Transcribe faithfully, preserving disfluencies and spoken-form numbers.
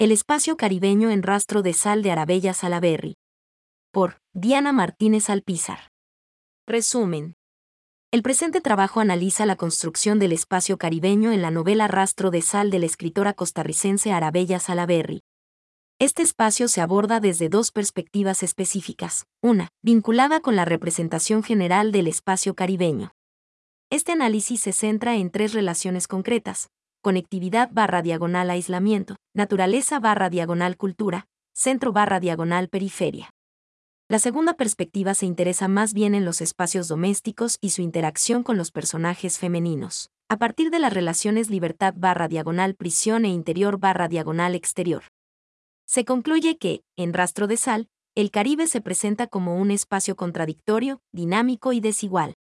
El espacio caribeño en rastro de sal de Arabella Salaberry. Por Diana Martínez Alpizar. Resumen. El presente trabajo analiza la construcción del espacio caribeño en la novela Rastro de sal de la escritora costarricense Arabella Salaberry. Este espacio se aborda desde dos perspectivas específicas. Una, vinculada con la representación general del espacio caribeño. Este análisis se centra en tres relaciones concretas: conectividad barra diagonal aislamiento, naturaleza barra diagonal cultura, centro barra diagonal periferia. La segunda perspectiva se interesa más bien en los espacios domésticos y su interacción con los personajes femeninos, a partir de las relaciones libertad barra diagonal prisión e interior barra diagonal exterior. Se concluye que, en Rastro de Sal, el Caribe se presenta como un espacio contradictorio, dinámico y desigual.